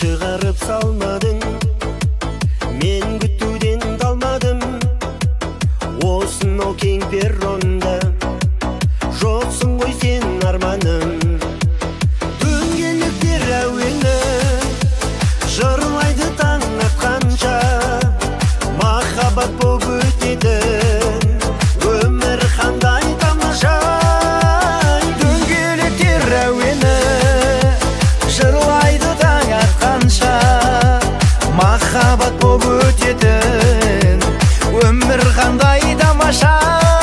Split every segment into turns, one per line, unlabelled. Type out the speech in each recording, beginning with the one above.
Шығарып салмадың, мен күтуден қалмадым. Осынау кең перронда жоқсың ғой сен арманым. Дөңгелектер әуені жырлайды таң атқанша, махаббат боп өтеді өмір қандай тамаша. Дөңгелектер әуені жырлайды таң атқанша, махаббат боп өтеді өмір қандай тамаша.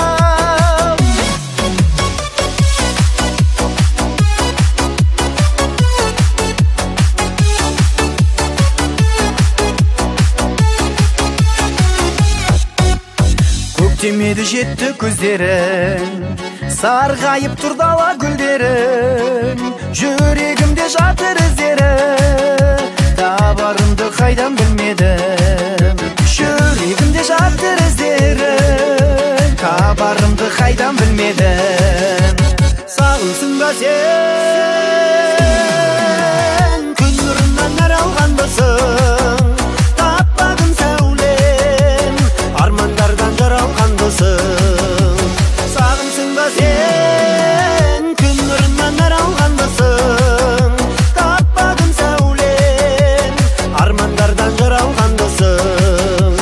Көктемеді жетті көздерің, сарғайып тұр дала гүлдерің. Жүрегімде жатыр іздері, табарымды қайдан білмедім. Жүрегімде жатыр іздері, табарымды қайдан білмедім. Сағынсың ба сен, күн нұрынан нәр алғанбысың. Таппадым сәулем, армандардан жаралғанбысың. Сағынсың ба сен, күн нұрынан нәр алғанбысың. Таппадым сәулем, армандардан жаралғанбысың.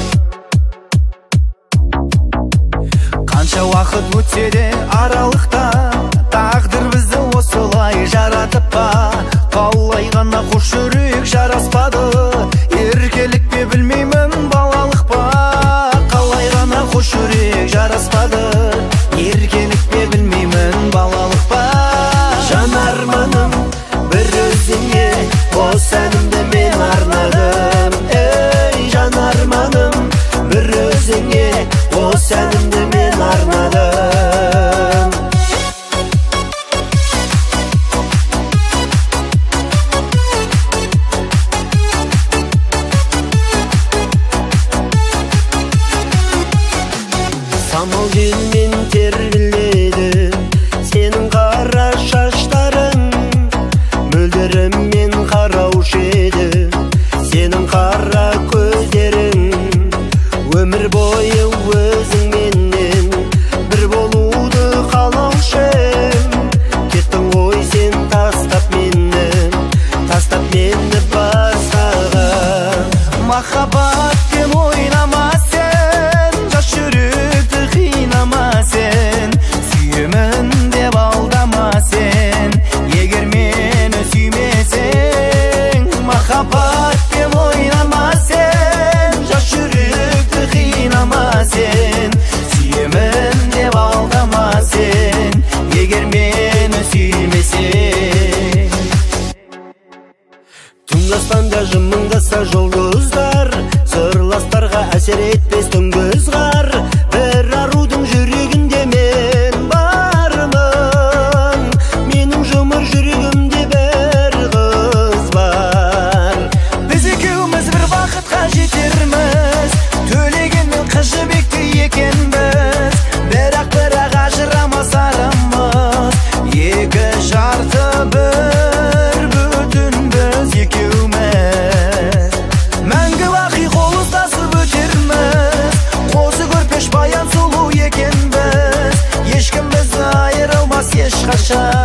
Қанша уақыт өтсе де аралықта, тағдыр бізді осылай жаратып па. Қалай ғана қош жүрек жараспады, еркелік пе білмеймін балалық па. Қалай ғана қош жүрек жараспады, еркелік пе білмеймін балалық па. Жан арманым бір өзіңе, қос әнімді мен арнадым. Ей жан арманым бір өзіңе, қос әнімді мен арнадым. Самал желмен тербеледі сенің қара шаштарың, мөлдіріммен қараушы еді сенің қара көздерің. Өмір бойы өзіңменен бір болуды қалаушы ем. Кеттің ғой сен тастап мені басқаға. Махаббатпен ойнама сен, жас жүректі қинама сен. Сүйемін деп алдама сен, егер мені сүймесең. Махаббатпен ойнама сен, жас жүректі қинама сен. Сүйемін деп алдама сен, егер мені сүймесең. Түн аспанда жымыңдаса жұлдыздар, сырластарға әсер етпес түнгі ызғар. Бір арудың жүрегінде мен бармын, менің жұмыр жүрегімде бір қыз бар. Біз екеуміз бір бақытқа жетерміз, төлегенмен қыз жібекті екенбіз. Бірақ ажырамас арамыз, екі жарты бір бүтін біз екеуміз. Мәңгі бақи қол ұстасып өтерміз, қозы көрпеш баян сұлу екенбіз. Ешкім бізді айырылмас ешқашан.